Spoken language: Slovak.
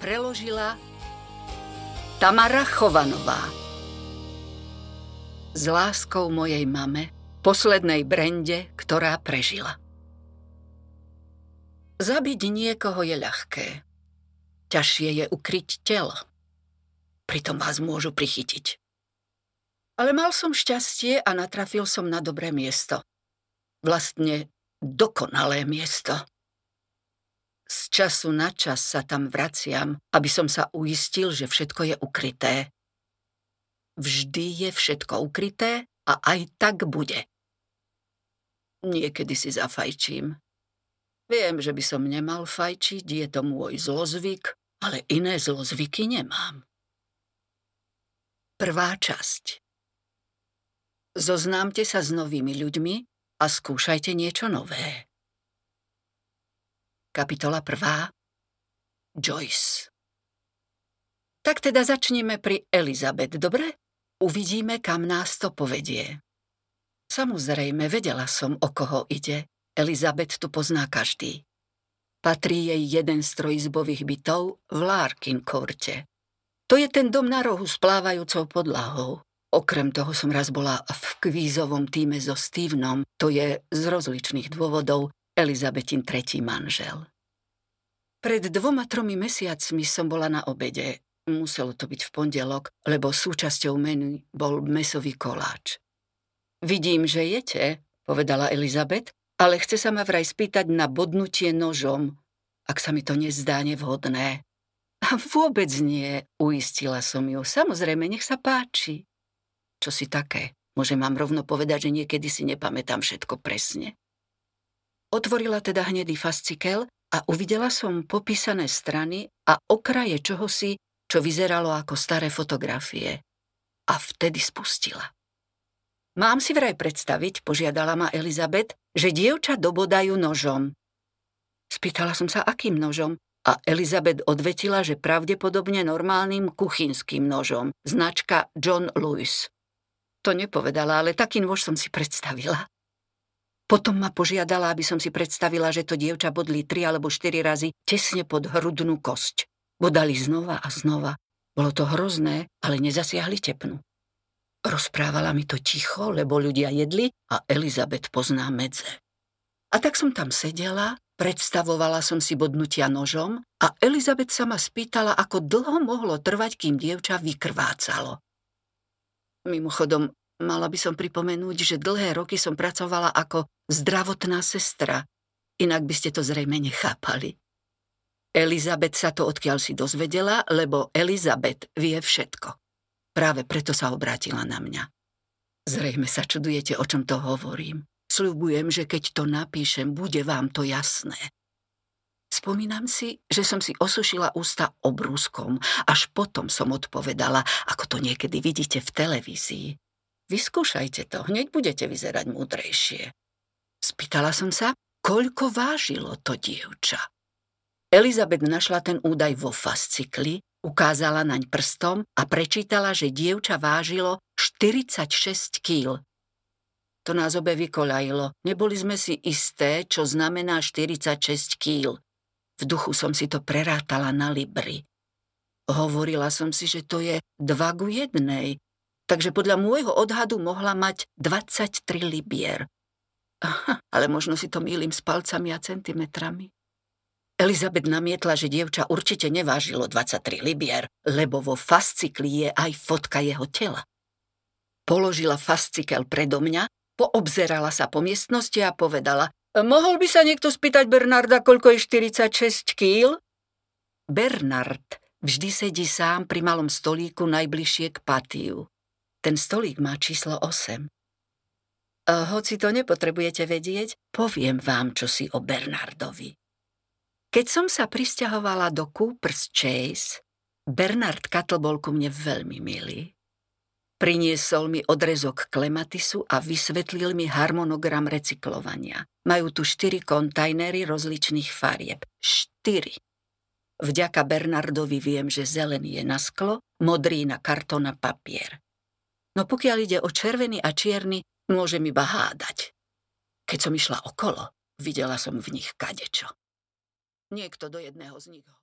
Preložila Tamara Chovanová. S láskou mojej mame, poslednej Brende, ktorá prežila. Zabiť niekoho je ľahké. Ťažšie je ukryť telo. Pritom vás môžu prichytiť. Ale mal som šťastie a natrafil som na dobré miesto. Vlastne dokonalé miesto. Z času na čas sa tam vraciam, aby som sa uistil, že všetko je ukryté. Vždy je všetko ukryté a aj tak bude. Niekedy si zafajčím. Viem, že by som nemal fajčiť, je to môj zlozvyk, ale iné zlozvyky nemám. Prvá časť. Zoznámte sa s novými ľuďmi a skúšajte niečo nové. Kapitola 1. Joyce. Tak teda začneme pri Elizabeth, dobre? Uvidíme, kam nás to povedie. Samozrejme, vedela som, o koho ide. Elizabeth tu pozná každý. Patrí jej jeden z trojizbových bytov v Larkin Courte. To je ten dom na rohu s plávajúcou podlahou. Okrem toho som raz bola v kvízovom tíme so Stevenom, to je z rozličných dôvodov Elizabetin tretí manžel. Pred 2-3 mesiacmi som bola na obede. Muselo to byť v pondelok, lebo súčasťou menu bol mäsový koláč. Vidím, že jete, povedala Elizabeth, ale chce sa ma vraj spýtať na bodnutie nožom, ak sa mi to nezdá nevhodné. A vôbec nie, uistila som ju. Samozrejme, nech sa páči. Čo si také? Môžem vám rovno povedať, že niekedy si nepamätám všetko presne. Otvorila teda hnedý fascikel a uvidela som popísané strany a okraje čohosi, čo vyzeralo ako staré fotografie. A vtedy spustila. Mám si vraj predstaviť, požiadala ma Elizabeth, že dievča dobodajú nožom. Spýtala som sa, akým nožom, a Elizabeth odvetila, že pravdepodobne normálnym kuchynským nožom, značka John Lewis. To nepovedala, ale taký nôž som si predstavila. Potom ma požiadala, aby som si predstavila, že to dievča bodli 3 alebo 4 razy tesne pod hrudnú kosť. Bodali znova a znova. Bolo to hrozné, ale nezasiahli tepnu. Rozprávala mi to ticho, lebo ľudia jedli a Elizabeth pozná medze. A tak som tam sedela, predstavovala som si bodnutia nožom a Elizabeth sa ma spýtala, ako dlho mohlo trvať, kým dievča vykrvácalo. Mimochodom, mala by som pripomenúť, že dlhé roky som pracovala ako zdravotná sestra, inak by ste to zrejme nechápali. Elizabeth sa to odkiaľ si dozvedela, lebo Elizabeth vie všetko. Práve preto sa obrátila na mňa. Zrejme sa čudujete, o čom to hovorím. Sľubujem, že keď to napíšem, bude vám to jasné. Spomínam si, že som si osušila ústa obrúskom, až potom som odpovedala, ako to niekedy vidíte v televízii. Vyskúšajte to, hneď budete vyzerať múdrejšie. Spýtala som sa, koľko vážilo to dievča. Elizabeth našla ten údaj vo fascikli, ukázala naň prstom a prečítala, že dievča vážilo 46 kýl. To nás obe vykoľajilo. Neboli sme si isté, čo znamená 46 kýl. V duchu som si to prerátala na libry. Hovorila som si, že to je 2:1, takže podľa môjho odhadu mohla mať 23 libier. Aha, ale možno si to mýlim s palcami a centimetrami. Elizabeth namietla, že dievča určite nevážilo 23 libier, lebo vo fascikli je aj fotka jeho tela. Položila fascikel predo mňa, poobzerala sa po miestnosti a povedala: mohol by sa niekto spýtať Bernarda, koľko je 46 kýl? Bernard vždy sedí sám pri malom stolíku najbližšie k patiu. Ten stolík má číslo 8. Hoci to nepotrebujete vedieť, poviem vám čosi o Bernardovi. Keď som sa prisťahovala do Cooper's Chase, Bernard Cattle bol ku mne veľmi milý. Priniesol mi odrezok klematisu a vysvetlil mi harmonogram recyklovania. Majú tu 4 kontajnery rozličných farieb. 4. Vďaka Bernardovi viem, že zelený je na sklo, modrý na kartón a papier. No pokiaľ ide o červený a čierny, môžem iba hádať. Keď som išla okolo, videla som v nich kadečo. Niekto do jedného z nich